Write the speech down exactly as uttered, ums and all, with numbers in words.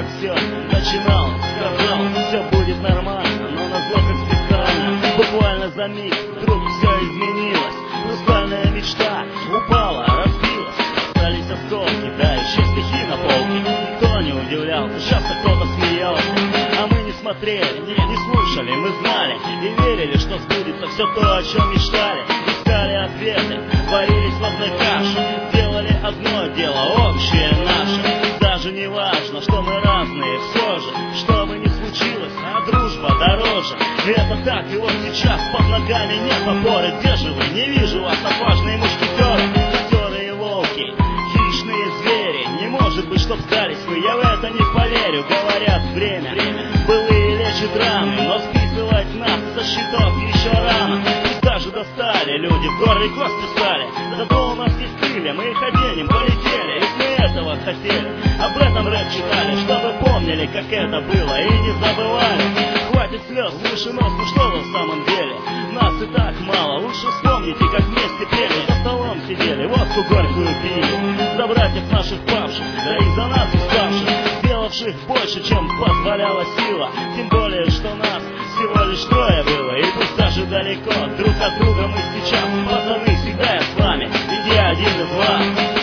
все начинал, сказал, все будет нормально, но назло как специально. Буквально за миг вдруг все изменилось. Хрустальная мечта упала, разбилась. Остались осколки, да еще стихи на полке. Никто не удивлялся, часто кто-то смеялся. А мы не смотрели, не, не слушали, мы знали и верили, что сбудется все то, о чем мечтали. Искали ответы, варились в одной каше, делали одно дело, общее наше. Даже не важно, что мы разные, все же, что бы ни случилось, а дружба дороже. И это так, и вот сейчас под ногами нет опоры. Где же вы? Не вижу вас, отважные мушкетеры, матерые и волки, хищные звери. Не может быть, чтоб сдались вы, я в это не поверю. Говорят, время, былые лечат раны, но списывать нас со счетов еще рано. Пусть даже достали люди, в горле кости стали, зато у нас есть крылья, мы их оденем, полетели. Ведь мы этого хотели, об этом рэп читали, чтобы помнили, как это было, и не забывали. Хватит слез, выше нос, ну что вы в самом деле? Нас и так мало, лучше вспомните, как вместе пели, за столом сидели, водку горькую пили. За братьев наших павших, да и за нас уставших, сделавших больше, чем позволяла сила. Тем более, что нас всего лишь трое было, и пусть даже далеко друг от друга мы сейчас, пацаны, всегда я с вами, ведь я один из вас.